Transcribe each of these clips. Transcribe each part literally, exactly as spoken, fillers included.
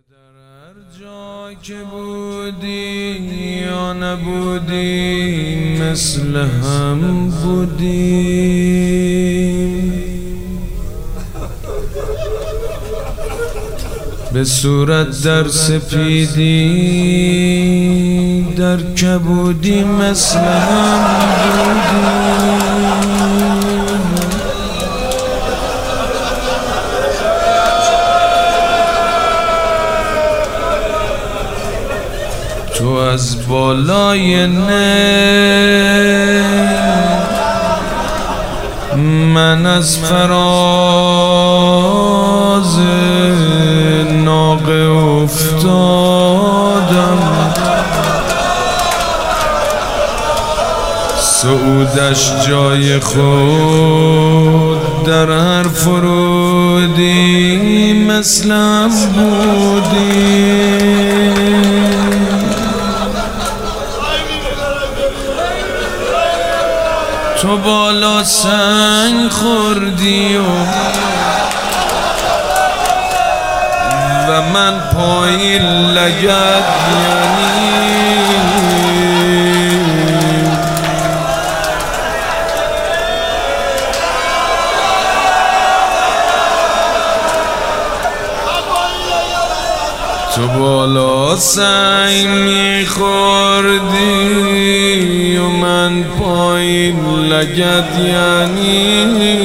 در هر جا که بودی یا نبودی مثل هم بودیم، به صورت در سپیدی در کبودی مثل هم بودیم. تو از بالای نه، من از فراز ناقه افتادم، صعودش جای خود در هر فرودی مثل هم بودی. تو بالا سنگ خوردی و و من پایین لگد، یعنی تو بالا سنگ میخوردی و من پایین لگد، یعنی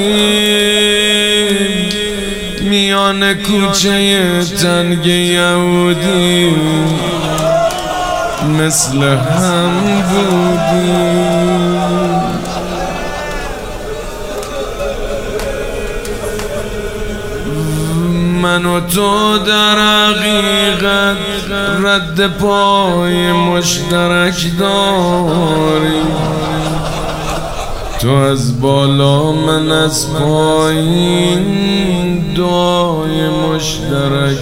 میان کوچه تنگ یهودی مثل هم بودی. من و تو در حقیقت رد پای مشترک داریم، تو از بالا من از پایین دعای مشترک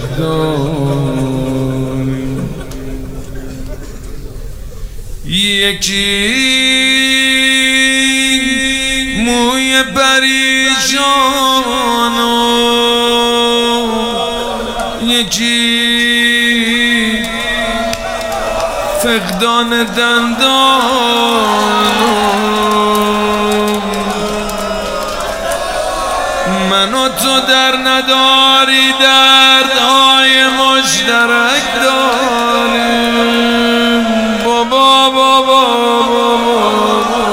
داریم. یکی موی پریشان و یکی فقدان دندان، من و تو در نداری دردهای مشترک داریم. بابا بابا بابا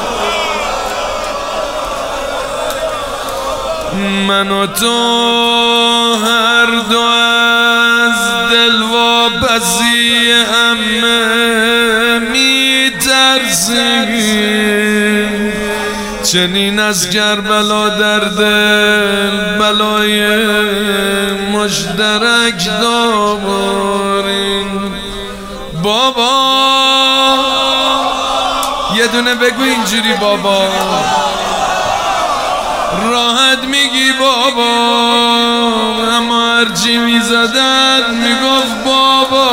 من و تو هر دو از دل واپسی همه می ترسیم، چنین از کربلا در دل بلای مشترک داریم. بابا یه دونه بگو اینجوری، بابا راحت میگی بابا، اما هرچی میزدن میگفت بابا.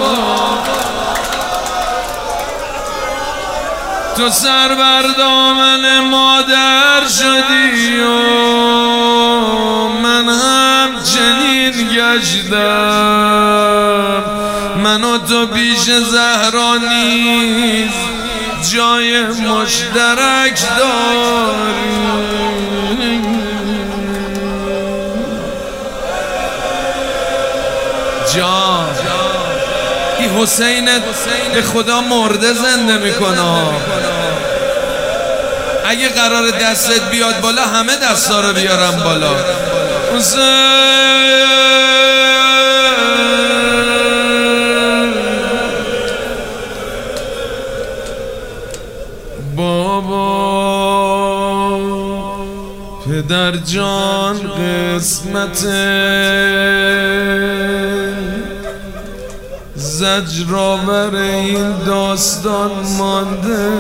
تو سر بر دامن مادر شدی و من همچنین گشتم، من و تو پیش زهرا نیز جای مشترک داریم. جان این حسین به خدا مرده زنده میکنه. اگه قرار دستت بیاد بالا همه دستا رو بیارم بالا. حسین بابا پدر جان قسمته، زجرآور این داستان مانده.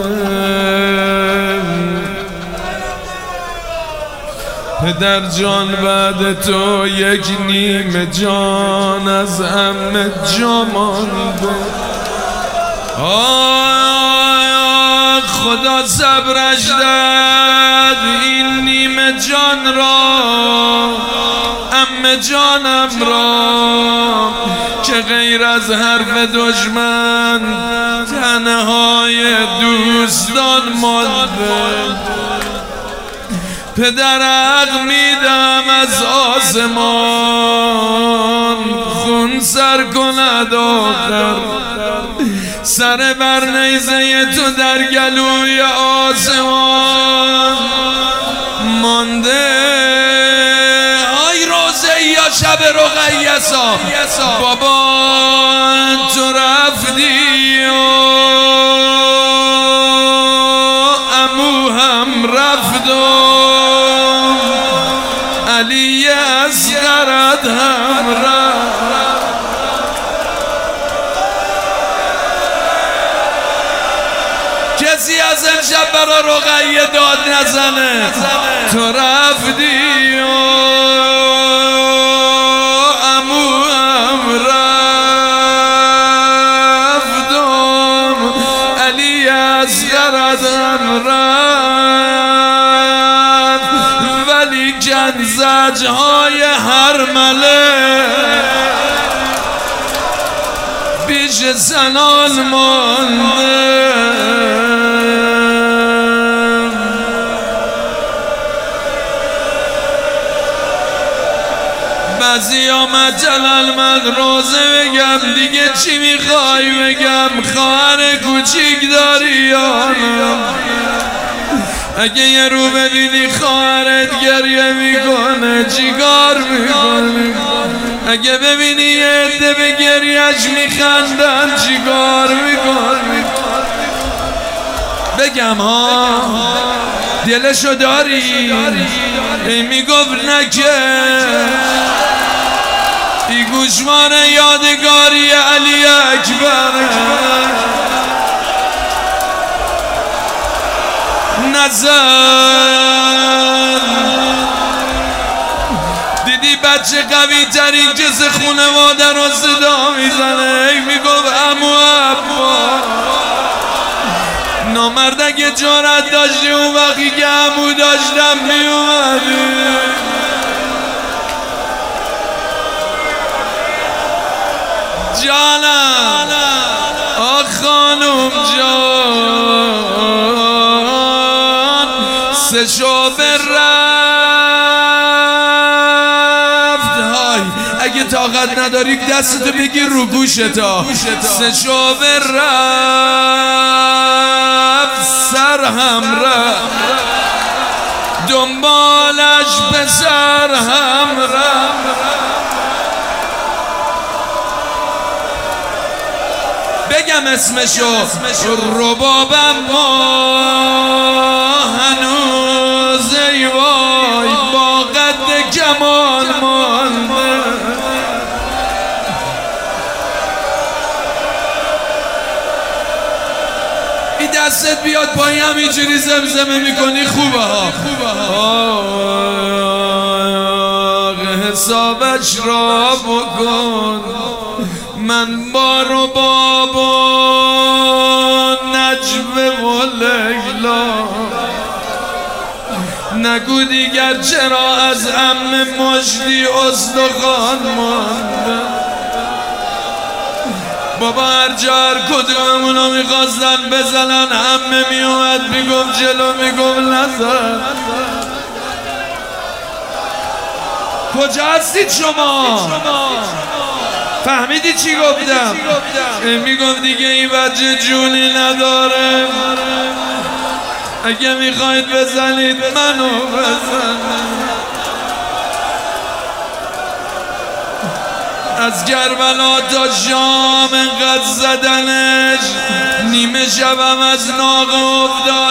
پدر جان بعد تو یک نیمه جان از همه جا مانده. آه خدا صبرش داد این نیمه جان را، عمه جانم را که غیر از حرف دشمن تنهای دوستان مانده. پدر حق میدم از آسمان خون سر کند آخر، سر بر نیزه تو در گلوی آسمان مانده. آی روزه یا شب رقیسا بابا تو رفتی و عمو هم رفت و علی اصغرت هم رفت. کسی از امشب برا رقیه داد نزنه. تو رفتی و عمو هم رفتم علی اصغرت هم رفت، ولی کن زجرهای هر مله پیش سنان مانده. بعضی آمد جلال من روزه بگم دیگه چی میخوای بگم، خواهر کوچیک داری یا نه؟ اگه یه رو ببینی خواهرت گریه میکنه چیکار میکنی؟ اگه ببینی یه عده به گریهش میخندن چیکار میکنی؟ بگم ها دلشو داری؟ ای میگفت نکه ای گوشمان یادگاری علی اکبر. نزن دیدی بچه قوی ترین کس خونواده رو صدا میزنه، ای میگفت عمو عبا. نامرد اگه جرأت داشتی اون وقتی که عمو داشتم میومدی. جانم آخ خانم جان سه شعبه رفت. های اگه طاقت نداری دستتو بگیر رو گوشتا. سه شعبه رفت سر هم رفت، دنبالش پسر هم رفت. بگم اسمشو ربابم ما هنوز ای وای با قد کمال مانده. این دستت بیاد پایین همینجوری زمزمه میکنی خوبه ها. حسابش را بکن من با رباب و نجوه و لیلا. نگو دیگر چرا از عم مجدی استخوان مانده. بابا هر جا هر کدومونو میخواستن بزنن عمه میومد میگفت جلو میگفت نزن. کجا هستید شما؟ فهمیدی چی گفتم؟ میگفت دیگه این بچه جونی نداره، اگه میخواید بزنید منو بزنید. از کربلا تا شام انقدر زدنش نیمه شبم از ناقه افتاد.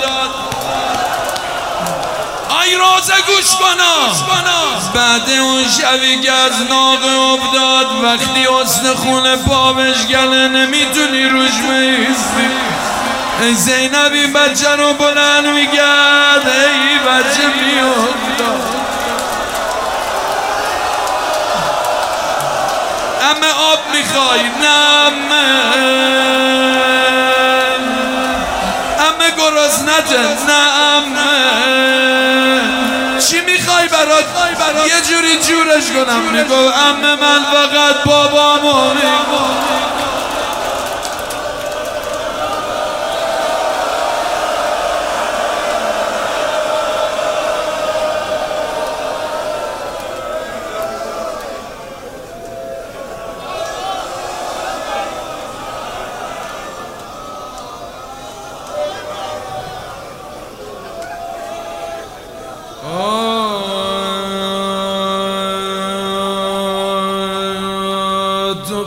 آی روزه گوش کنا بعد اون شبی که از ناقه افتاد وقتی حسن خون پا بشکنه نمیتونی روش بیستی. ای زینب این بچه رو بلند میگرد، ای بچه میافتاد. امه آب میخوای؟ نه امه. امه گرسنته؟ نه امه. چی میخوای برات؟ یه جوری جورش کنم. میگو امه من فقط بابامو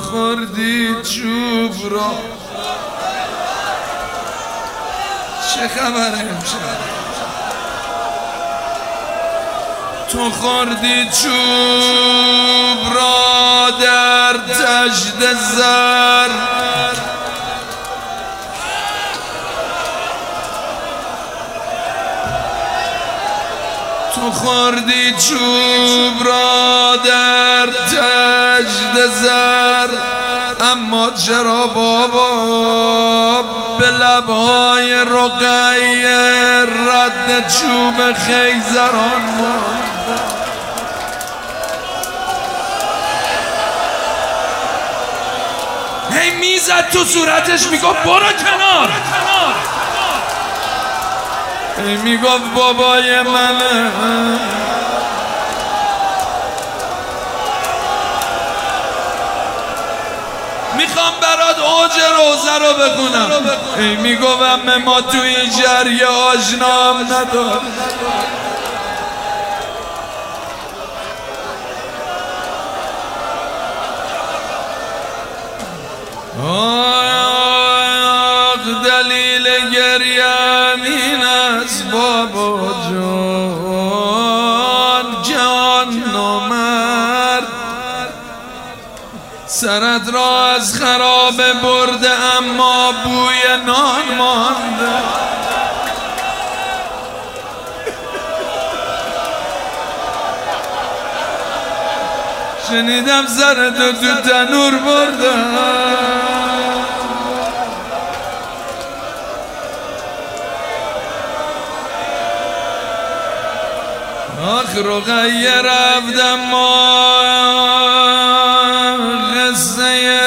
خوردی چوب را. چه خبره امشب؟ تو خوردی چوب را در تشت زر، تو خوردی چوب را در تشت زر. اما چرا بابا به لبهای رقیه رد چوب خیزران ماند؟ هی میزد تو صورتش میگفت برو کنار، هی میگفت بابای منه. میخوام برات اوج روزه رو بخونم. ای میگوم ما توی جریه آشنام ندار. آخ دلیل گریم این است بابا جان، جان نامرد سرت را از خرابه برده اما بوی نان مانده. شنیدم سرتو تو تنور برده. آخ رقیه رفتم ما قصه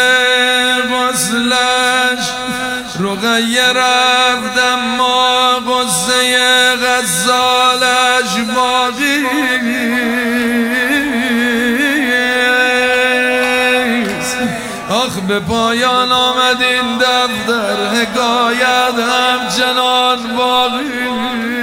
غسلش، رقیه رفتم ما قصه غسالش باقی. آخ به پایان آمد این دفتر، حکایت همچنان باقی.